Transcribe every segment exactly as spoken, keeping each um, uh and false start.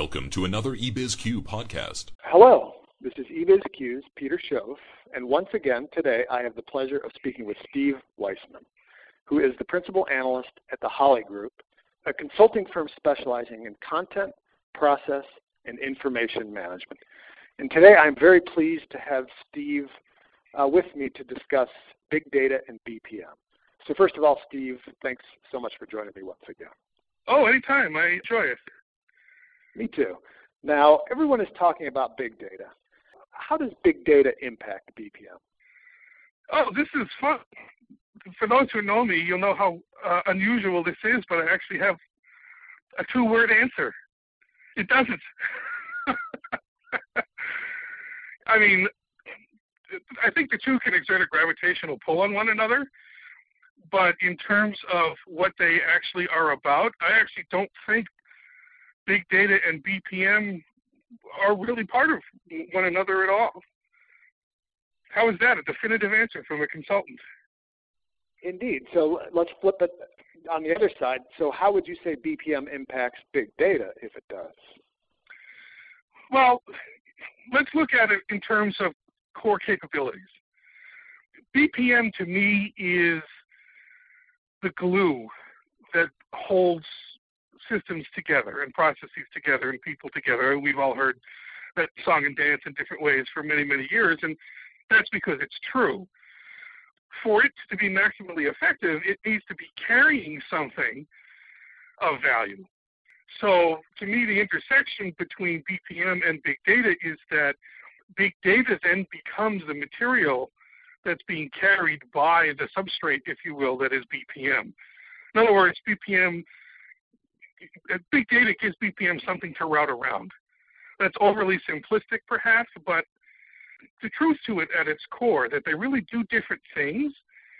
Welcome to another eBizQ podcast. Hello, this is eBizQ's Peter Shove, and once again today I have the pleasure of speaking with Steve Weissman, who is the principal analyst at the Holly Group, a consulting firm specializing in content, process, and information management. And today I'm very pleased to have Steve uh, with me to discuss big data and B P M. So first of all, Steve, thanks so much for joining me once again. Oh, anytime. I enjoy it. Me too. Now, everyone is talking about big data. How does big data impact B P M? Oh, this is fun. For those who know me, you'll know how uh, unusual this is, but I actually have a two-word answer. It doesn't. I mean, I think the two can exert a gravitational pull on one another, but in terms of what they actually are about, I actually don't think big data and B P M are really part of one another at all. How is that a definitive answer from a consultant? Indeed. So let's flip it on the other side. So how would you say B P M impacts big data if it does? Well, let's look at it in terms of core capabilities. B P M to me is the glue that holds systems together and processes together and people together. We've all heard that song and dance in different ways for many, many years, and that's because it's true. For it to be maximally effective, it needs to be carrying something of value. So to me, the intersection between B P M and big data is that big data then becomes the material that's being carried by the substrate, if you will, that is B P M. In other words, B P M Big data gives B P M something to route around. That's overly simplistic, perhaps, but the truth to it at its core, that they really do different things,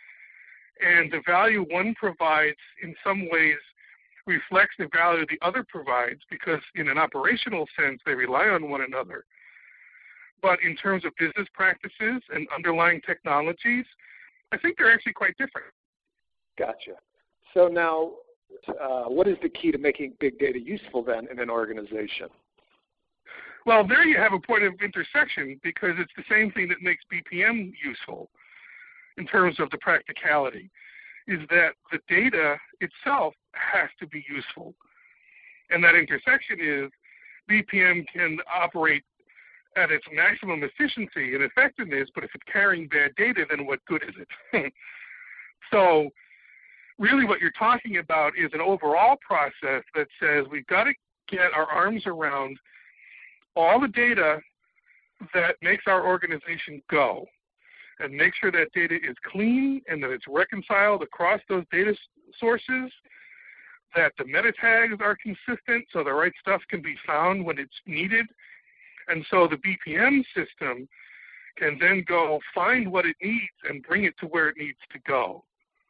and the value one provides in some ways reflects the value the other provides, because in an operational sense, they rely on one another. But in terms of business practices and underlying technologies, I think they're actually quite different. Gotcha. So now, Uh, what is the key to making big data useful then in an organization? Well, there you have a point of intersection, because it's the same thing that makes B P M useful in terms of the practicality, is that the data itself has to be useful. And that intersection is B P M can operate at its maximum efficiency and effectiveness, but if it's carrying bad data, then what good is it? So really what you're talking about is an overall process that says we've got to get our arms around all the data that makes our organization go, and make sure that data is clean and that it's reconciled across those data sources, that the meta tags are consistent so the right stuff can be found when it's needed. And so the B P M system can then go find what it needs and bring it to where it needs to go.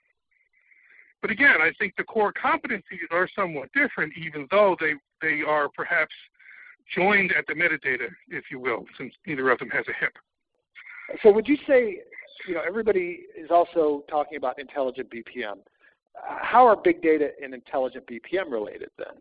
But again, I think the core competencies are somewhat different, even though they, they are perhaps joined at the metadata, if you will, since neither of them has a hip. So would you say, you know, everybody is also talking about intelligent B P M. How are big data and intelligent B P M related then?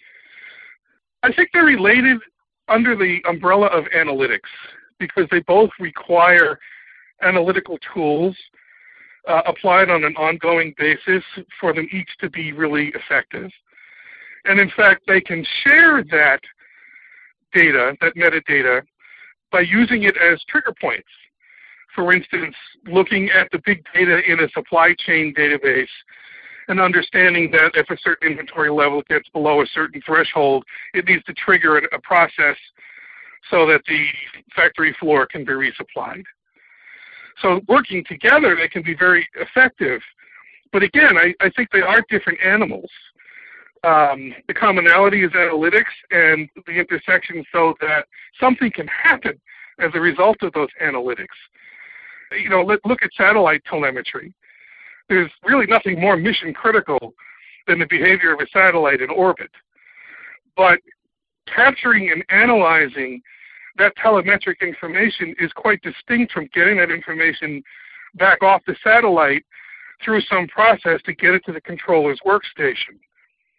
I think they're related under the umbrella of analytics, because they both require analytical tools Uh, applied on an ongoing basis for them each to be really effective. And in fact, they can share that data, that metadata, by using it as trigger points. For instance, looking at the big data in a supply chain database and understanding that if a certain inventory level gets below a certain threshold, it needs to trigger a process so that the factory floor can be resupplied. So working together, they can be very effective. But again, I, I think they are different animals. Um, the commonality is analytics, and the intersection so that something can happen as a result of those analytics. You know, let, look at satellite telemetry. There's really nothing more mission critical than the behavior of a satellite in orbit. But capturing and analyzing that telemetric information is quite distinct from getting that information back off the satellite through some process to get it to the controller's workstation.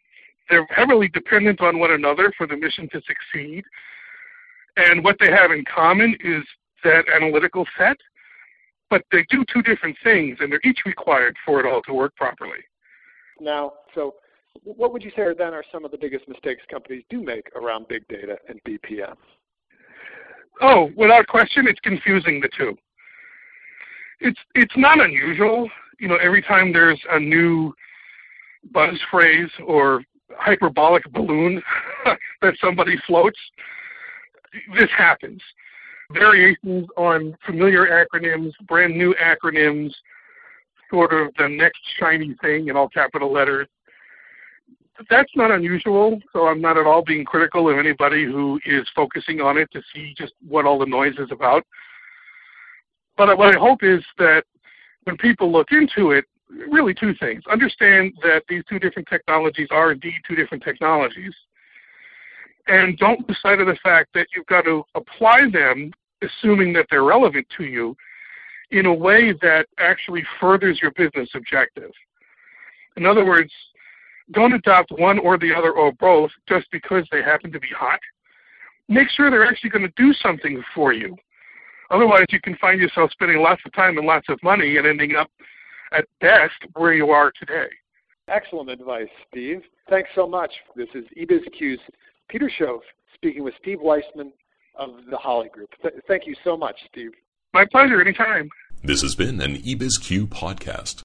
They're heavily dependent on one another for the mission to succeed. And what they have in common is that analytical set, but they do two different things, and they're each required for it all to work properly. Now, so what would you say then are some of the biggest mistakes companies do make around big data and B P M? Oh, without question, it's confusing the two. It's it's not unusual. You know, every time there's a new buzz phrase or hyperbolic balloon that somebody floats, this happens. Variations on familiar acronyms, brand new acronyms, sort of the next shiny thing in all capital letters. That's not unusual, so I'm not at all being critical of anybody who is focusing on it to see just what all the noise is about. But what I hope is that when people look into it, really two things. Understand that these two different technologies are indeed two different technologies. And don't lose sight of the fact that you've got to apply them, assuming that they're relevant to you, in a way that actually furthers your business objective. In other words, don't adopt one or the other or both just because they happen to be hot. Make sure they're actually going to do something for you. Otherwise, you can find yourself spending lots of time and lots of money and ending up, at best, where you are today. Excellent advice, Steve. Thanks so much. This is eBizQ's Peter Shoaf speaking with Steve Weissman of the Holly Group. Th- thank you so much, Steve. My pleasure, anytime. This has been an eBizQ podcast.